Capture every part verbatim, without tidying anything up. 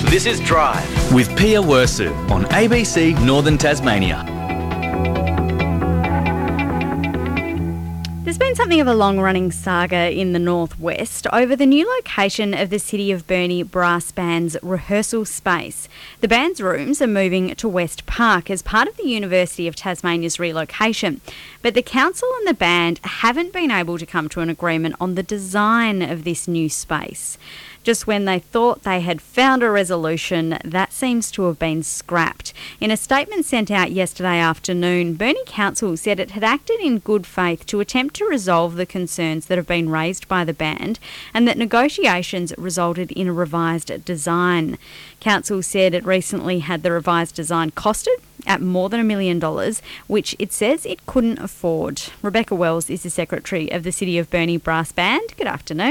This is Drive with Pia Wursu on A B C Northern Tasmania. There's been something of a long-running saga in the northwest over the new location of the City of Burnie Brass Band's rehearsal space. The band's rooms are moving to West Park as part of the University of Tasmania's relocation, but the council and the band haven't been able to come to an agreement on the design of this new space. Just when they thought they had found a resolution, that seems to have been scrapped. In a statement sent out yesterday afternoon, Burnie Council said it had acted in good faith to attempt to resolve the concerns that have been raised by the band and that negotiations resulted in a revised design. Council said it recently had the revised design costed at more than a million dollars, which it says it couldn't afford. Rebecca Wells is the Secretary of the City of Burnie Brass Band. Good afternoon.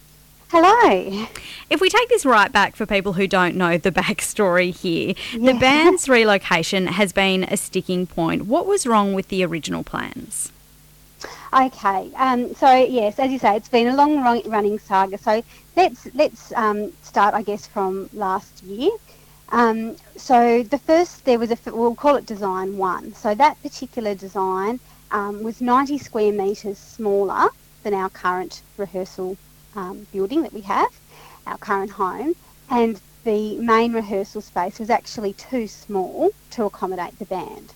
Hello. If we take this right back for people who don't know the backstory here, Yeah. the band's relocation has been a sticking point. What was wrong with the original plans? Okay. Um, so yes, as you say, it's been a long run- running saga. So let's let's um, start, I guess, from last year. Um, so the first, there was a, we'll call it design one. So that particular design um, was ninety square metres smaller than our current rehearsal Um, building that we have, our current home, and the main rehearsal space was actually too small to accommodate the band.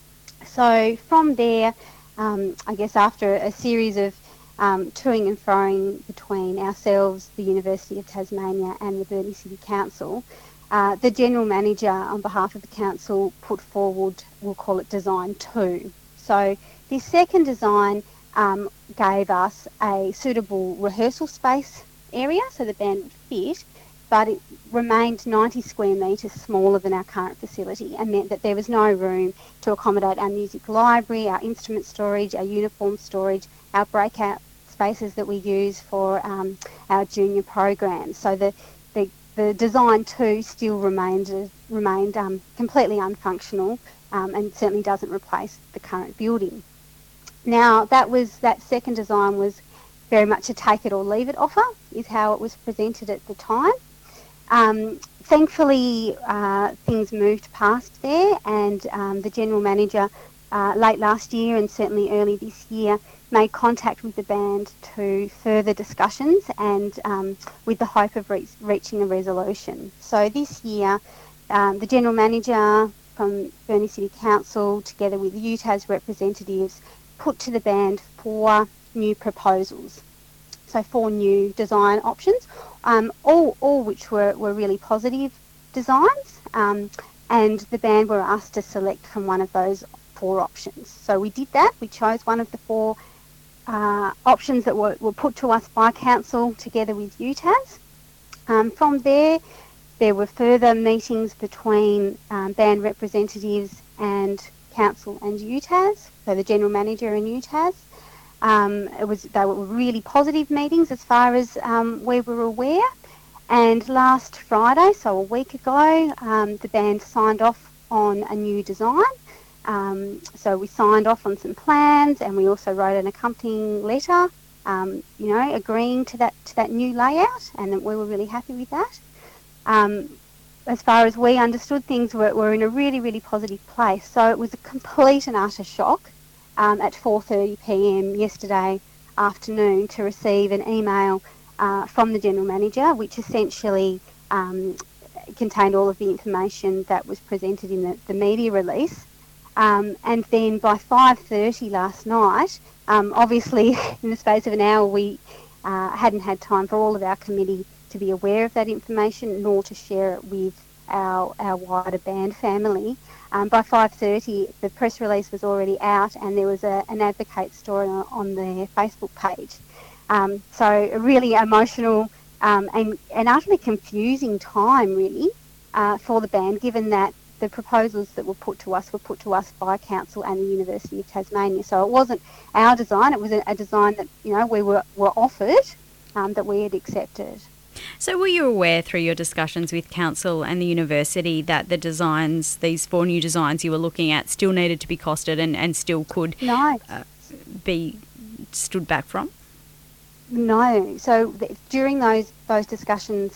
So from there, um, I guess after a series of um, toing and froing between ourselves, the University of Tasmania and the Burnie City Council, uh, the General Manager on behalf of the Council put forward, we'll call it Design two. So this second design Um, gave us a suitable rehearsal space area so the band would fit, but it remained ninety square metres smaller than our current facility and meant that there was no room to accommodate our music library, our instrument storage, our uniform storage, our breakout spaces that we use for um, our junior programs. So the, the, the design too still remained, remained um, completely unfunctional um, and certainly doesn't replace the current building. Now, that was that second design was very much a take it or leave it offer, is how it was presented at the time. Um, thankfully, uh, things moved past there, and um, the General Manager uh, late last year and certainly early this year made contact with the band to further discussions and um, with the hope of re- reaching a resolution. So this year, um, the General Manager from Burnie City Council, together with U T A S representatives, put to the band four new proposals, so four new design options, um, all all which were, were really positive designs, um, and the band were asked to select from one of those four options. So we did that. We chose one of the four uh, options that were, were put to us by Council together with U T A S. Um, from there, there were further meetings between um, band representatives and Council and U T A S, so the General Manager and U T A S. Um, it was they were really positive meetings as far as um, we were aware. And last Friday, so a week ago, um, the band signed off on a new design. Um, so we signed off on some plans, and we also wrote an accompanying letter, um, you know, agreeing to that to that new layout, and we were really happy with that. Um, as far as we understood, things were, were in a really, really positive place. So it was a complete and utter shock um, at four thirty p.m. yesterday afternoon to receive an email uh, from the General Manager, which essentially um, contained all of the information that was presented in the, the media release. Um, and then by five thirty last night, um, obviously in the space of an hour, we uh, hadn't had time for all of our committee to be aware of that information, nor to share it with our our wider band family. Um, by five thirty, the press release was already out, and there was a, an advocate story on, on their Facebook page. Um, so a really emotional um, and, and utterly confusing time, really, uh, for the band, given that the proposals that were put to us were put to us by Council and the University of Tasmania. So it wasn't our design; it was a, a design that you know we were were offered, um, that we had accepted. So were you aware through your discussions with Council and the University that the designs, these four new designs you were looking at, still needed to be costed and, and still could no. uh, be stood back from? No. So th- during those those discussions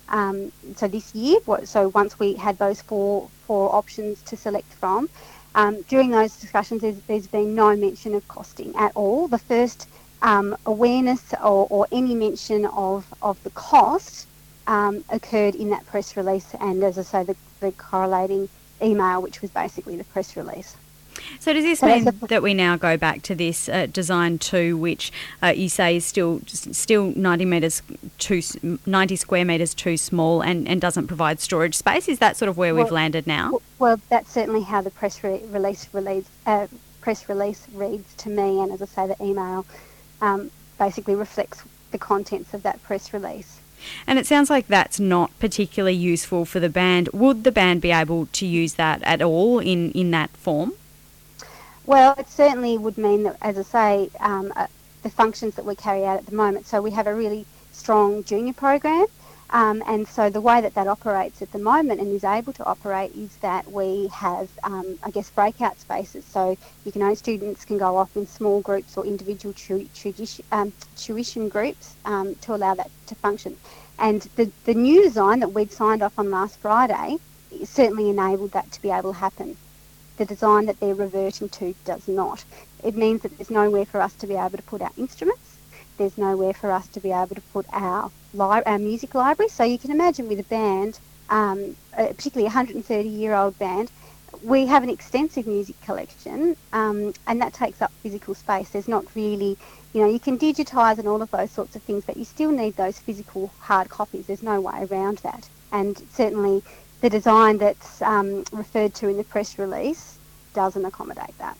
Um, so this year, what, so once we had those four four options to select from, um, during those discussions, there's, there's been no mention of costing at all. The first um, awareness or, or any mention of, of the cost um, occurred in that press release, and as I say, the, the correlating email, which was basically the press release. So does this So mean that's a- that we now go back to this uh, design two, which uh, you say is still still ninety metres too ninety square metres too small and, and doesn't provide storage space? Is that sort of where Well- we've landed now? Well, well, that's certainly how the press re- release release uh, press release reads to me, and as I say, the email um, basically reflects the contents of that press release. And it sounds like that's not particularly useful for the band. Would the band be able to use that at all in, in that form? Well, it certainly would mean that, as I say, um, uh, the functions that we carry out at the moment. So we have a really strong junior program, um, and so the way that that operates at the moment and is able to operate is that we have, um, I guess, breakout spaces. So you can, students can go off in small groups or individual tu- tuition, um, tuition groups um, to allow that to function. And the, the new design that we'd signed off on last Friday certainly enabled that to be able to happen. The design that they're reverting to does not. It means that there's nowhere for us to be able to put our instruments. There's nowhere for us to be able to put our li- our music library. So you can imagine with a band, um, uh, particularly a one hundred thirty-year-old band, we have an extensive music collection, um, and that takes up physical space. There's not really, you know, you can digitise and all of those sorts of things, but you still need those physical hard copies. There's no way around that. And certainly the design that's um, referred to in the press release doesn't accommodate that.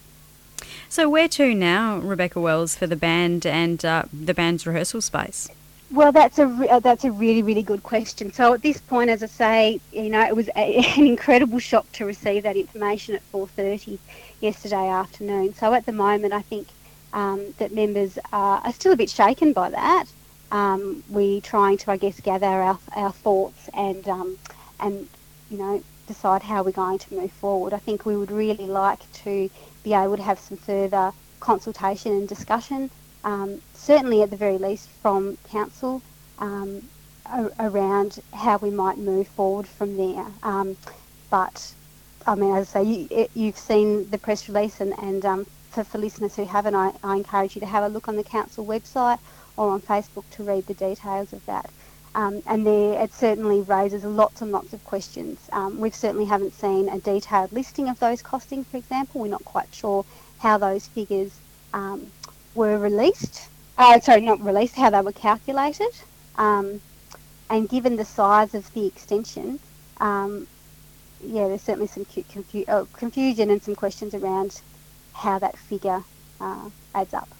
So where to now, Rebecca Wells, for the band and uh, the band's rehearsal space? Well, that's a re- uh, that's a really really good question. So at this point, as I say, you know, it was a, an incredible shock to receive that information at four thirty yesterday afternoon. So at the moment, I think um, that members are, are still a bit shaken by that. Um, we trying to, I guess, gather our our thoughts and um, and you know, decide how we're going to move forward. I think we would really like to be able to have some further consultation and discussion, um, certainly at the very least from council, um, a- around how we might move forward from there. Um, but, I mean, as I say, you, it, you've seen the press release, and, and um, for, for listeners who haven't, I, I encourage you to have a look on the council website or on Facebook to read the details of that. Um, and there, it certainly raises lots and lots of questions. Um, we certainly haven't seen a detailed listing of those costings, for example. We're not quite sure how those figures um, were released. Uh, sorry, not released, how they were calculated. Um, and given the size of the extension, um, yeah, there's certainly some confu- oh, confusion and some questions around how that figure uh, adds up.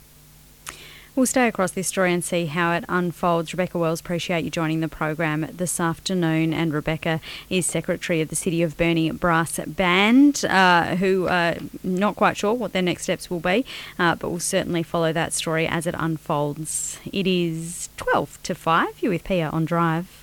We'll stay across this story and see how it unfolds. Rebecca Wells, appreciate you joining the program this afternoon. And Rebecca is Secretary of the City of Burnie Brass Band, uh, who are not quite sure what their next steps will be, uh, but we'll certainly follow that story as it unfolds. It is twelve to five. You're with Pia on Drive.